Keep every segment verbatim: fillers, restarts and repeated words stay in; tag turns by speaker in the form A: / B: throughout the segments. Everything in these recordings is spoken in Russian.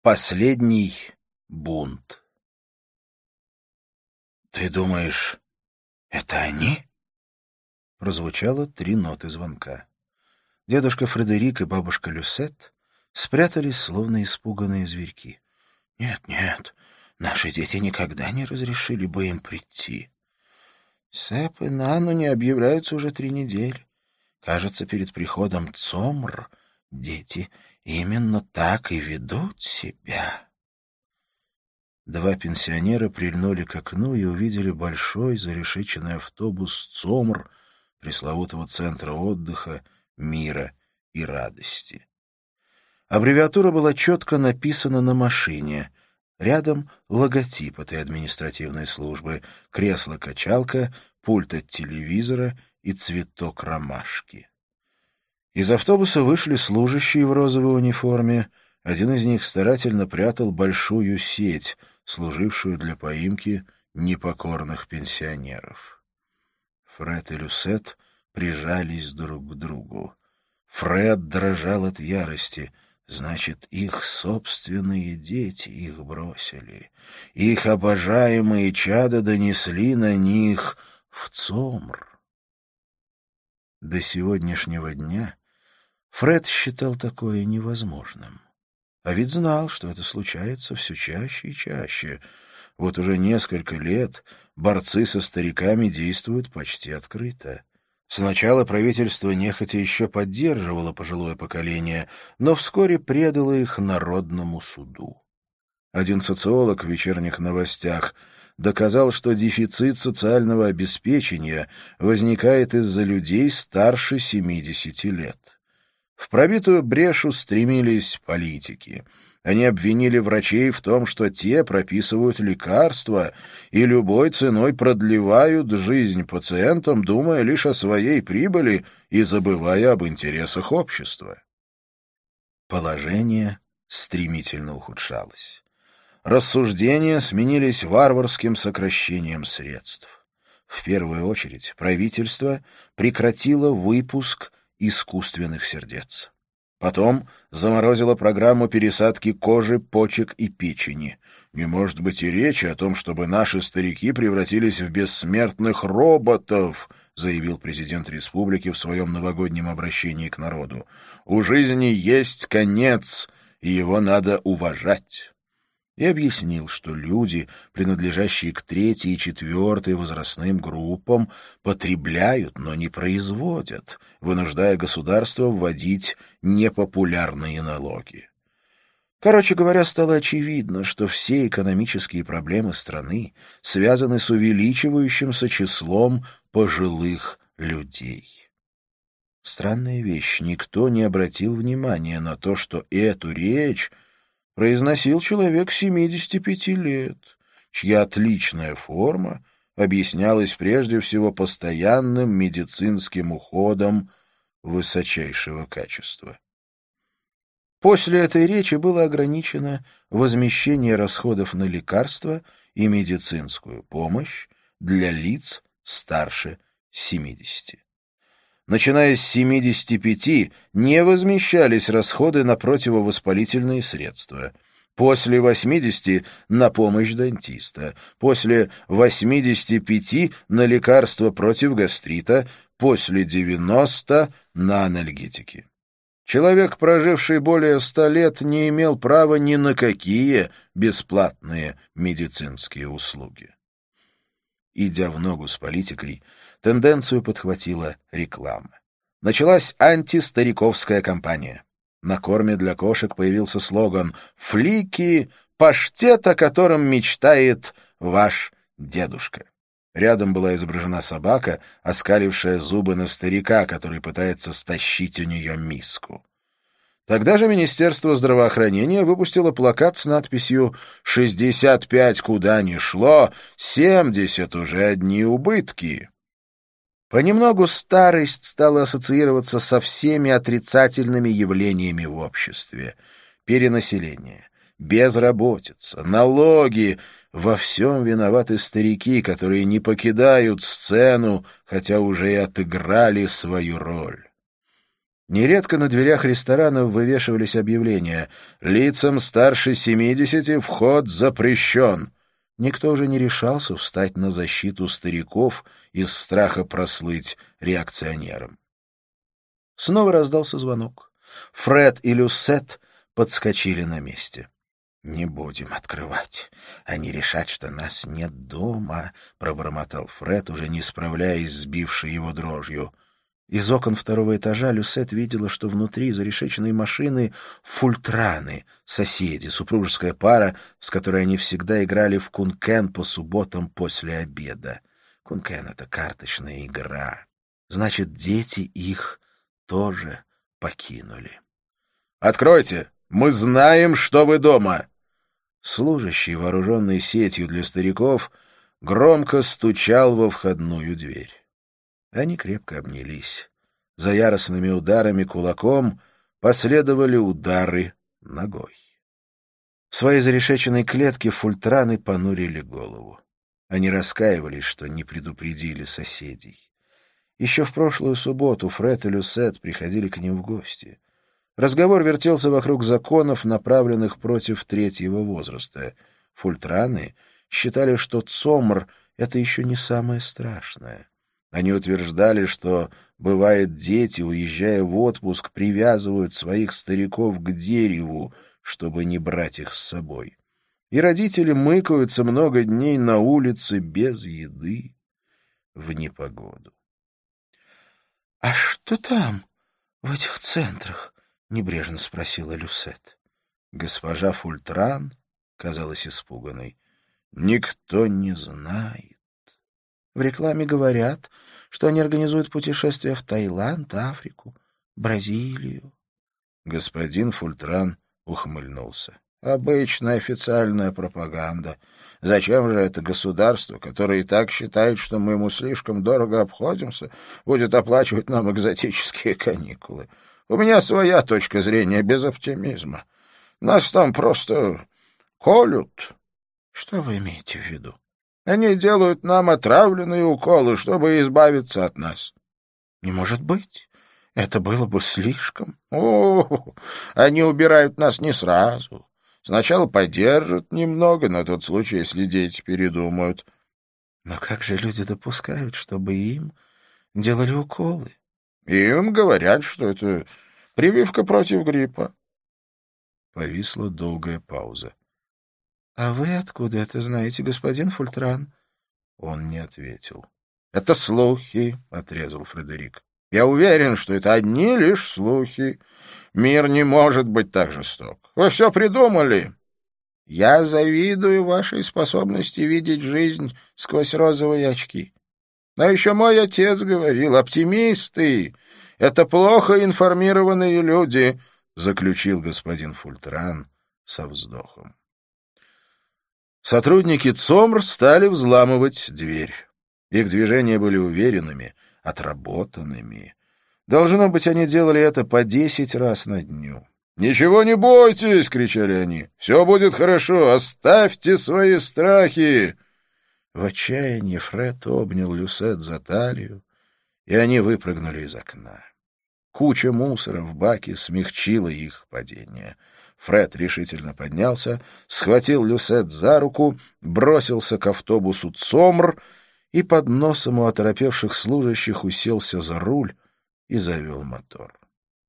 A: Последний бунт. «Ты думаешь, это они?» Прозвучало три ноты звонка. Дедушка Фредерик и бабушка Люсет спрятались, словно испуганные зверьки. «Нет, нет, наши дети никогда не разрешили бы им прийти. Сэп и Нану не объявляются уже три недели. Кажется, перед приходом Цомр дети именно так и ведут себя». Два пенсионера прильнули к окну и увидели большой зарешеченный автобус Цомр, пресловутого центра отдыха, мира и радости. Аббревиатура была четко написана на машине. Рядом логотип этой административной службы, кресло-качалка, пульт от телевизора и цветок ромашки. Из автобуса вышли служащие в розовой униформе. Один из них старательно прятал большую сеть, служившую для поимки непокорных пенсионеров. Фред и Люсет прижались друг к другу. Фред дрожал от ярости. Значит, их собственные дети их бросили. Их обожаемые чада донесли на них в Цомр. До сегодняшнего дня Фред считал такое невозможным. А ведь знал, что это случается все чаще и чаще. Вот уже несколько лет борцы со стариками действуют почти открыто. Сначала правительство нехотя еще поддерживало пожилое поколение, но вскоре предало их народному суду. Один социолог в вечерних новостях доказал, что дефицит социального обеспечения возникает из-за людей старше семидесяти лет. В пробитую брешу стремились политики. Они обвинили врачей в том, что те прописывают лекарства и любой ценой продлевают жизнь пациентам, думая лишь о своей прибыли и забывая об интересах общества. Положение стремительно ухудшалось. Рассуждения сменились варварским сокращением средств. В первую очередь правительство прекратило выпуск искусственных сердец. Потом заморозила программу пересадки кожи, почек и печени. Не может быть и речи о том, чтобы наши старики превратились в бессмертных роботов, заявил президент республики в своем новогоднем обращении к народу. У жизни есть конец, и его надо уважать. И объяснил, что люди, принадлежащие к третьей и четвертой возрастным группам, потребляют, но не производят, вынуждая государство вводить непопулярные налоги. Короче говоря, стало очевидно, что все экономические проблемы страны связаны с увеличивающимся числом пожилых людей. Странная вещь, никто не обратил внимания на то, что эту речь произносил человек семидесяти пяти лет, чья отличная форма объяснялась прежде всего постоянным медицинским уходом высочайшего качества. После этой речи было ограничено возмещение расходов на лекарства и медицинскую помощь для лиц старше семидесяти. Начиная с семидесяти пяти не возмещались расходы на противовоспалительные средства. После восьмидесяти — на помощь дантиста. После восьмидесяти пяти — на лекарства против гастрита. После девяноста — на анальгетики. Человек, проживший более ста лет, не имел права ни на какие бесплатные медицинские услуги. Идя в ногу с политикой, тенденцию подхватила реклама. Началась антистариковская кампания. На корме для кошек появился слоган «Флики — паштет, о котором мечтает ваш дедушка». Рядом была изображена собака, оскалившая зубы на старика, который пытается стащить у нее миску. Тогда же Министерство здравоохранения выпустило плакат с надписью «шестьдесят пять куда ни шло, семьдесят уже одни убытки». Понемногу старость стала ассоциироваться со всеми отрицательными явлениями в обществе. Перенаселение, безработица, налоги — во всем виноваты старики, которые не покидают сцену, хотя уже и отыграли свою роль. Нередко на дверях ресторанов вывешивались объявления: «Лицам старше семидесяти вход запрещен». Никто уже не решался встать на защиту стариков из страха прослыть реакционером. Снова раздался звонок. Фред и Люсет подскочили на месте. «Не будем открывать. Они решат, что нас нет дома», — пробормотал Фред, уже не справляясь с сбившей его дрожью. Из окон второго этажа Люсет видела, что внутри зарешеченной машины фультраны, соседи, супружеская пара, с которой они всегда играли в кункен по субботам после обеда. Кункен — это карточная игра. Значит, дети их тоже покинули. «Откройте! Мы знаем, что вы дома!» Служащий, вооруженный сетью для стариков, громко стучал во входную дверь. Они крепко обнялись. За яростными ударами кулаком последовали удары ногой. В своей зарешеченной клетке фультраны понурили голову. Они раскаивались, что не предупредили соседей. Еще в прошлую субботу Фред и Люсет приходили к ним в гости. Разговор вертелся вокруг законов, направленных против третьего возраста. Фультраны считали, что цомр — это еще не самое страшное. Они утверждали, что, бывает, дети, уезжая в отпуск, привязывают своих стариков к дереву, чтобы не брать их с собой. И родители мыкаются много дней на улице без еды в непогоду. — А что там, в этих центрах? — небрежно спросила Люсет. Госпожа Фультран казалась испуганной. — Никто не знает. В рекламе говорят, что они организуют путешествия в Таиланд, Африку, Бразилию. Господин Фультран ухмыльнулся. Обычная официальная пропаганда. Зачем же это государство, которое и так считает, что мы ему слишком дорого обходимся, будет оплачивать нам экзотические каникулы? У меня своя точка зрения, без оптимизма. Нас там просто колют. Что вы имеете в виду? Они делают нам отравленные уколы, чтобы избавиться от нас. Не может быть. Это было бы слишком. О, они убирают нас не сразу. Сначала подержат немного, на тот случай, если дети передумают. Но как же люди допускают, чтобы им делали уколы? Им говорят, что это прививка против гриппа. Повисла долгая пауза. — А вы откуда это знаете, господин Фультран? Он не ответил. — Это слухи, — отрезал Фредерик. — Я уверен, что это одни лишь слухи. Мир не может быть так жесток. Вы все придумали. Я завидую вашей способности видеть жизнь сквозь розовые очки. А еще мой отец говорил: оптимисты — это плохо информированные люди, — заключил господин Фультран со вздохом. Сотрудники ЦОМР стали взламывать дверь. Их движения были уверенными, отработанными. Должно быть, они делали это по десять раз на дню. «Ничего не бойтесь!» — кричали они. «Все будет хорошо! Оставьте свои страхи!» В отчаянии Фред обнял Люсет за талию, и они выпрыгнули из окна. Куча мусора в баке смягчила их падение. Фред решительно поднялся, схватил Люсет за руку, бросился к автобусу ЦОМР и под носом у оторопевших служащих уселся за руль и завел мотор.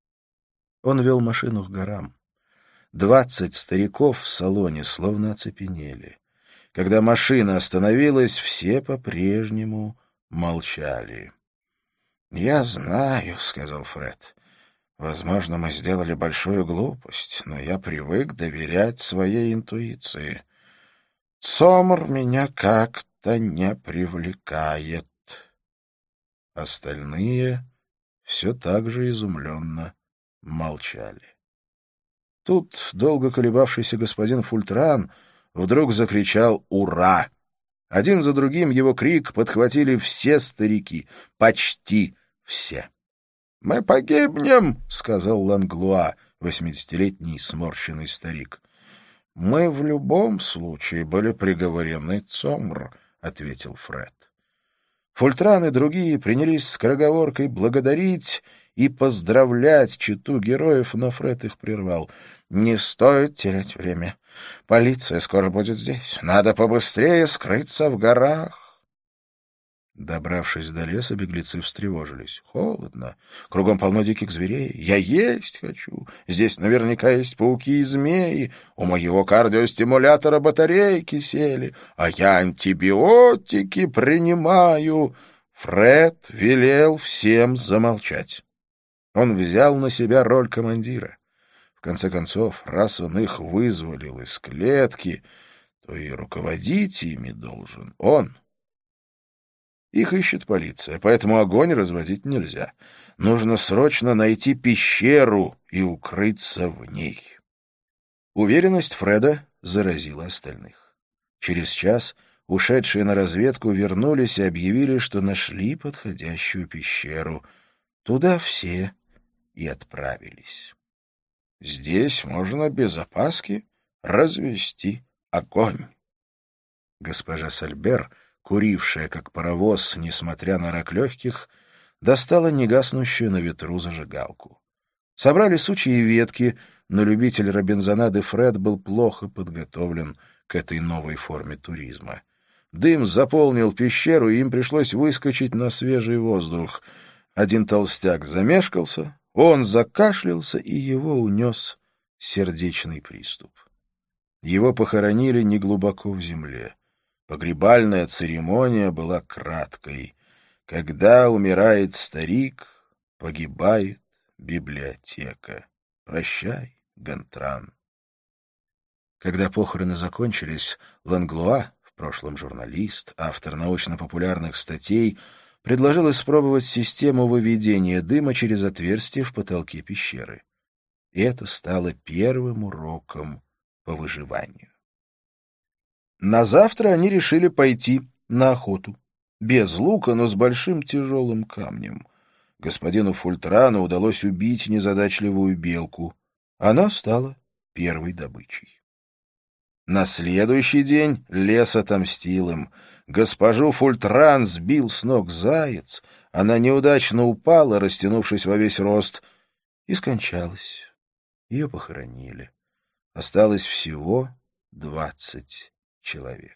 A: Он вел машину к горам. Двадцать стариков в салоне словно оцепенели. Когда машина остановилась, все по-прежнему молчали. — Я знаю, — сказал Фред. — Возможно, мы сделали большую глупость, но я привык доверять своей интуиции. ЦОМР меня как-то не привлекает. Остальные все так же изумленно молчали. Тут долго колебавшийся господин Фультран вдруг закричал «Ура!». Один за другим его крик подхватили все старики, почти все. «Мы погибнем!» — сказал Ланглуа, восьмидесятилетний сморщенный старик. «Мы в любом случае были приговорены ЦОМР», — ответил Фред. Фультран и другие принялись скороговоркой благодарить и поздравлять чету героев, но Фред их прервал. «Не стоит терять время. Полиция скоро будет здесь. Надо побыстрее скрыться в горах». Добравшись до леса, беглецы встревожились. Холодно. Кругом полно диких зверей. Я есть хочу. Здесь наверняка есть пауки и змеи. У моего кардиостимулятора батарейки сели, а я антибиотики принимаю. Фред велел всем замолчать. Он взял на себя роль командира. В конце концов, раз он их вызволил из клетки, то и руководить ими должен он. Их ищет полиция, поэтому огонь разводить нельзя. Нужно срочно найти пещеру и укрыться в ней. Уверенность Фреда заразила остальных. Через час ушедшие на разведку вернулись и объявили, что нашли подходящую пещеру. Туда все и отправились. Здесь можно без опаски развести огонь. Госпожа Сальбер, курившая, как паровоз, несмотря на рак легких, достала негаснущую на ветру зажигалку. Собрали сучьи и ветки, но любитель робинзонады Фред был плохо подготовлен к этой новой форме туризма. Дым заполнил пещеру, и им пришлось выскочить на свежий воздух. Один толстяк замешкался, он закашлялся, и его унес сердечный приступ. Его похоронили неглубоко в земле. Погребальная церемония была краткой. Когда умирает старик, погибает библиотека. Прощай, Гантран. Когда похороны закончились, Ланглуа, в прошлом журналист, автор научно-популярных статей, предложил испробовать систему выведения дыма через отверстие в потолке пещеры. И это стало первым уроком по выживанию. На завтра они решили пойти на охоту. Без лука, но с большим тяжелым камнем. Господину Фультрану удалось убить незадачливую белку. Она стала первой добычей. На следующий день лес отомстил им. Госпожу Фультран сбил с ног заяц. Она неудачно упала, растянувшись во весь рост, и скончалась. Ее похоронили. Осталось всего двадцать человек.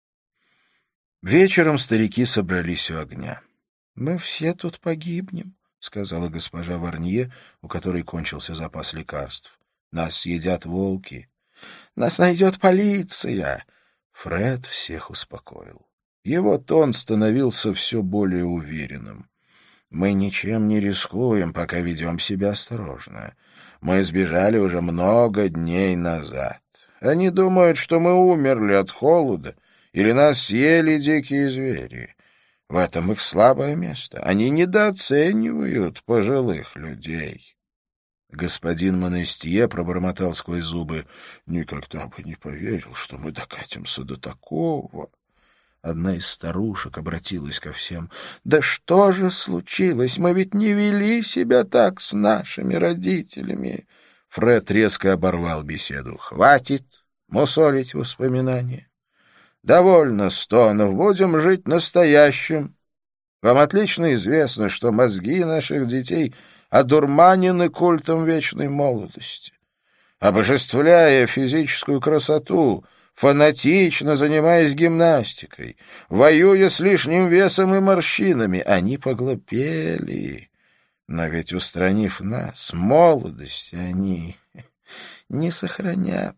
A: Вечером старики собрались у огня. — Мы все тут погибнем, — сказала госпожа Варнье, у которой кончился запас лекарств. — Нас съедят волки. — Нас найдет полиция. Фред всех успокоил. Его тон становился все более уверенным. Мы ничем не рискуем, пока ведем себя осторожно. Мы сбежали уже много дней назад. Они думают, что мы умерли от холода или нас съели дикие звери. В этом их слабое место. Они недооценивают пожилых людей. Господин Монестье пробормотал сквозь зубы. Никогда бы не поверил, что мы докатимся до такого. Одна из старушек обратилась ко всем. «Да что же случилось? Мы ведь не вели себя так с нашими родителями!» Фред резко оборвал беседу. «Хватит мусолить воспоминания. Довольно стонов, будем жить настоящим. Вам отлично известно, что мозги наших детей одурманены культом вечной молодости. Обожествляя физическую красоту, фанатично занимаясь гимнастикой, воюя с лишним весом и морщинами, они поглупели. Но ведь, устранив нас, молодость они не сохранят».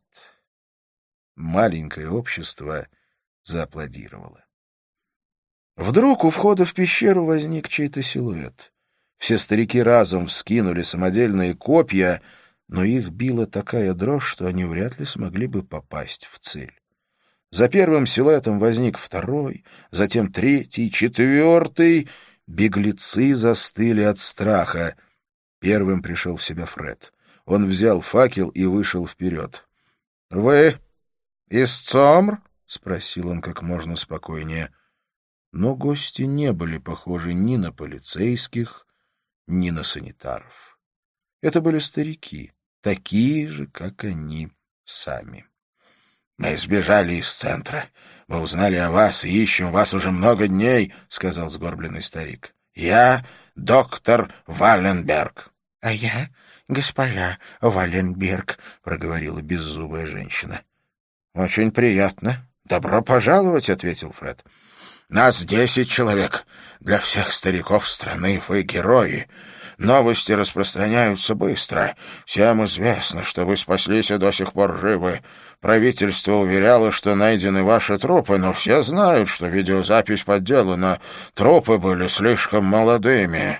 A: Маленькое общество зааплодировало. Вдруг у входа в пещеру возник чей-то силуэт. Все старики разом вскинули самодельные копья, но их била такая дрожь, что они вряд ли смогли бы попасть в цель. За первым силуэтом возник второй, затем третий, четвертый. Беглецы застыли от страха. Первым пришел в себя Фред. Он взял факел и вышел вперед. — Вы из Цомр? — спросил он как можно спокойнее. Но гости не были похожи ни на полицейских, ни на санитаров. Это были старики, такие же, как они сами. «Мы сбежали из центра. Мы узнали о вас и ищем вас уже много дней», — сказал сгорбленный старик. «Я доктор Валленберг». «А я госпожа Валленберг», — проговорила беззубая женщина. «Очень приятно. Добро пожаловать», — ответил Фред. «Нас десять человек. Для всех стариков страны вы герои. Новости распространяются быстро. Всем известно, что вы спаслись и до сих пор живы. Правительство уверяло, что найдены ваши трупы, но все знают, что видеозапись подделана. Трупы были слишком молодыми».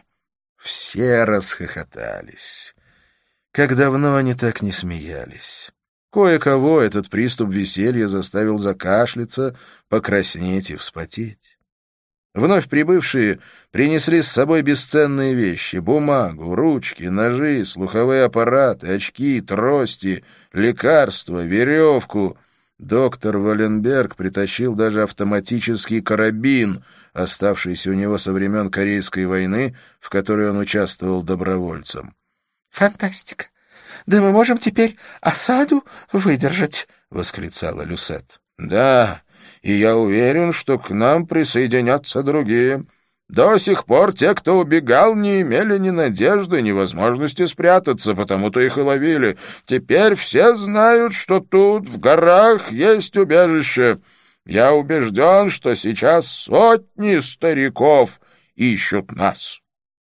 A: Все расхохотались. Как давно они так не смеялись. Кое-кого этот приступ веселья заставил закашляться, покраснеть и вспотеть. Вновь прибывшие принесли с собой бесценные вещи — бумагу, ручки, ножи, слуховые аппараты, очки, трости, лекарства, веревку. Доктор Валленберг притащил даже автоматический карабин, оставшийся у него со времен Корейской войны, в которой он участвовал добровольцем. «Фантастика! Да мы можем теперь осаду выдержать!» — восклицала Люсет. «Да, и я уверен, что к нам присоединятся другие. До сих пор те, кто убегал, не имели ни надежды, ни возможности спрятаться, потому-то их и ловили. Теперь все знают, что тут, в горах, есть убежище. Я убежден, что сейчас сотни стариков ищут нас».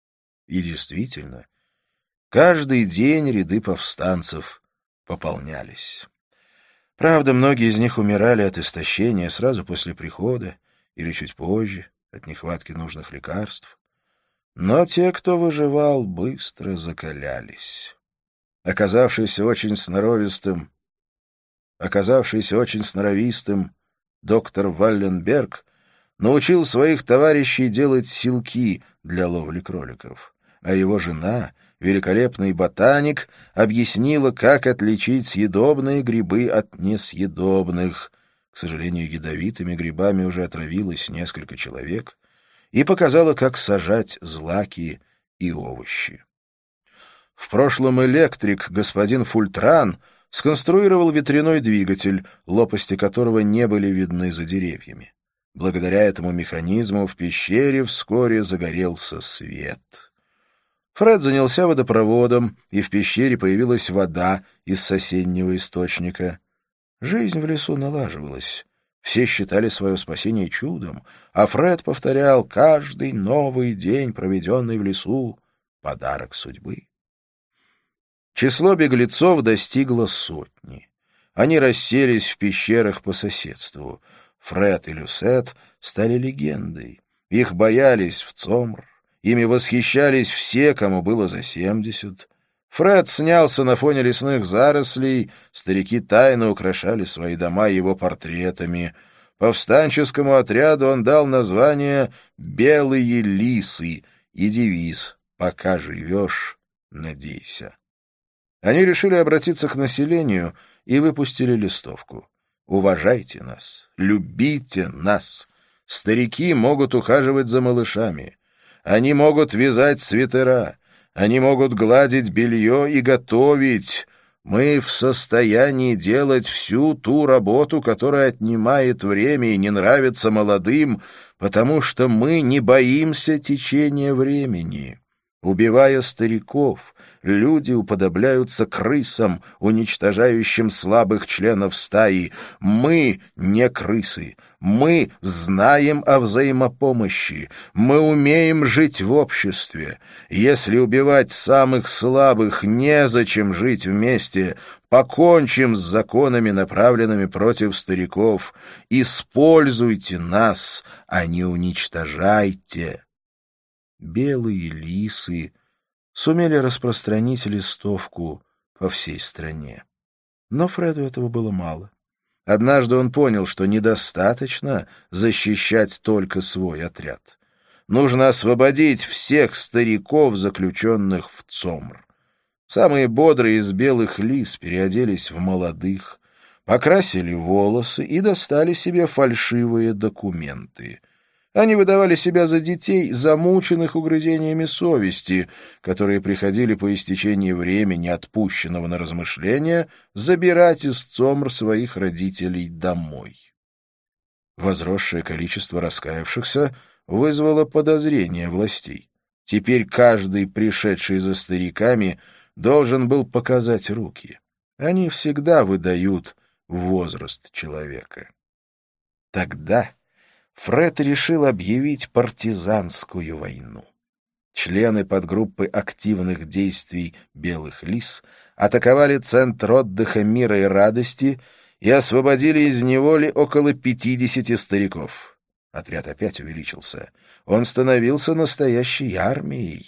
A: И действительно, каждый день ряды повстанцев пополнялись. Правда, многие из них умирали от истощения сразу после прихода или чуть позже, от нехватки нужных лекарств. Но те, кто выживал, быстро закалялись. Оказавшийся очень сноровистым, оказавшийся очень сноровистым, доктор Валленберг научил своих товарищей делать силки для ловли кроликов, а его жена, великолепный ботаник, объяснила, как отличить съедобные грибы от несъедобных. К сожалению, ядовитыми грибами уже отравилось несколько человек, и показала, как сажать злаки и овощи. В прошлом электрик, господин Фультран, сконструировал ветряной двигатель, лопасти которого не были видны за деревьями. Благодаря этому механизму в пещере вскоре загорелся свет. Фред занялся водопроводом, и в пещере появилась вода из соседнего источника. Жизнь в лесу налаживалась. Все считали свое спасение чудом, а Фред повторял: каждый новый день, проведенный в лесу, — подарок судьбы. Число беглецов достигло сотни. Они расселись в пещерах по соседству. Фред и Люсет стали легендой. Их боялись в Цомр. Ими восхищались все, кому было за семьдесят. Фред снялся на фоне лесных зарослей, старики тайно украшали свои дома его портретами. Повстанческому отряду он дал название «Белые лисы» и девиз «Пока живешь, надейся». Они решили обратиться к населению и выпустили листовку: «Уважайте нас, любите нас. Старики могут ухаживать за малышами. Они могут вязать свитера, они могут гладить белье и готовить. Мы в состоянии делать всю ту работу, которая отнимает время и не нравится молодым, потому что мы не боимся течения времени. Убивая стариков, люди уподобляются крысам, уничтожающим слабых членов стаи. Мы не крысы. Мы знаем о взаимопомощи. Мы умеем жить в обществе. Если убивать самых слабых, незачем жить вместе. Покончим с законами, направленными против стариков. Используйте нас, а не уничтожайте». Белые лисы сумели распространить листовку по всей стране. Но Фреду этого было мало. Однажды он понял, что недостаточно защищать только свой отряд. Нужно освободить всех стариков, заключенных в Цомр. Самые бодрые из белых лис переоделись в молодых, покрасили волосы и достали себе фальшивые документы. Они выдавали себя за детей, замученных угрызениями совести, которые приходили по истечении времени, отпущенного на размышления, забирать из ЦОМР своих родителей домой. Возросшее количество раскаявшихся вызвало подозрение властей. Теперь каждый, пришедший за стариками, должен был показать руки. Они всегда выдают возраст человека. Тогда Фред решил объявить партизанскую войну. Члены подгруппы активных действий «Белых лис» атаковали центр отдыха «Мира и радости» и освободили из неволи около пятидесяти стариков. Отряд опять увеличился. Он становился настоящей армией,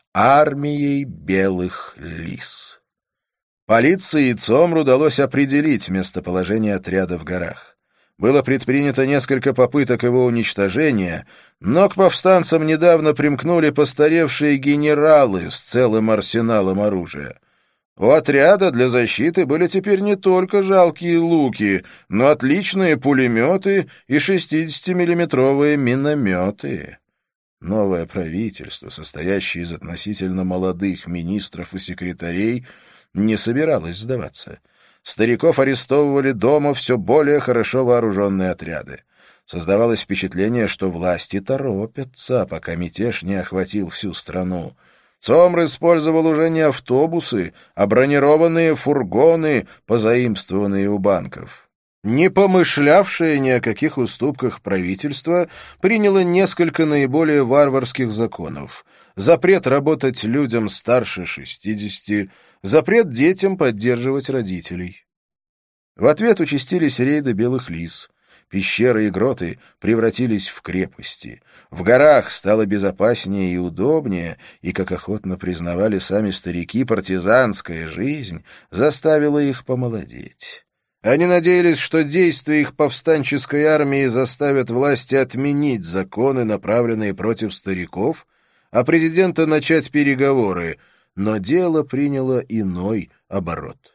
A: армией «Белых лис». Полиции и ЦОМР удалось определить местоположение отряда в горах. Было предпринято несколько попыток его уничтожения, но к повстанцам недавно примкнули постаревшие генералы с целым арсеналом оружия. У отряда для защиты были теперь не только жалкие луки, но отличные пулеметы и шестидесятимиллиметровые минометы. Новое правительство, состоящее из относительно молодых министров и секретарей, не собиралось сдаваться. Стариков арестовывали дома все более хорошо вооруженные отряды. Создавалось впечатление, что власти торопятся, пока мятеж не охватил всю страну. ЦОМР использовал уже не автобусы, а бронированные фургоны, позаимствованные у банков. Не помышлявшее ни о каких уступках правительство приняло несколько наиболее варварских законов. Запрет работать людям старше шестидесяти, запрет детям поддерживать родителей. В ответ участились рейды белых лис. Пещеры и гроты превратились в крепости. В горах стало безопаснее и удобнее, и, как охотно признавали сами старики, партизанская жизнь заставила их помолодеть. Они надеялись, что действия их повстанческой армии заставят власти отменить законы, направленные против стариков, а президента начать переговоры, но дело приняло иной оборот.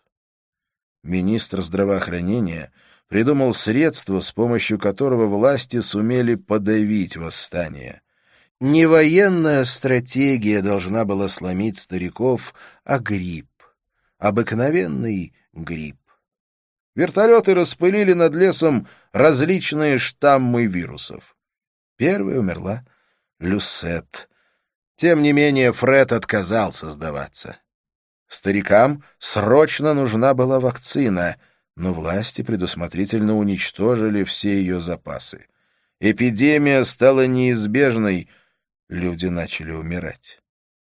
A: Министр здравоохранения придумал средство, с помощью которого власти сумели подавить восстание. Не военная стратегия должна была сломить стариков, а грипп. Обыкновенный грипп. Вертолеты распылили над лесом различные штаммы вирусов. Первой умерла Люсет. Тем не менее, Фред отказался сдаваться. Старикам срочно нужна была вакцина, но власти предусмотрительно уничтожили все ее запасы. Эпидемия стала неизбежной, люди начали умирать.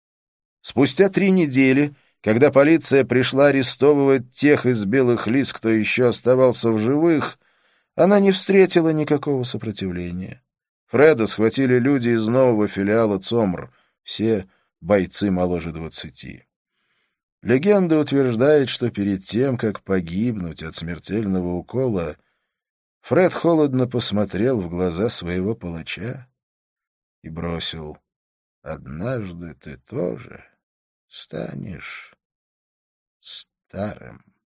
A: Спустя три недели, когда полиция пришла арестовывать тех из белых лис, кто еще оставался в живых, она не встретила никакого сопротивления. Фреда схватили люди из нового филиала ЦОМР, все бойцы моложе двадцати. Легенда утверждает, что перед тем, как погибнуть от смертельного укола, Фред холодно посмотрел в глаза своего палача и бросил: «Однажды ты тоже станешь старым».